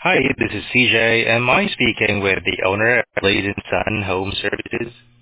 Hi, this is CJ. Am I speaking with the owner of Blade& Son Home Services?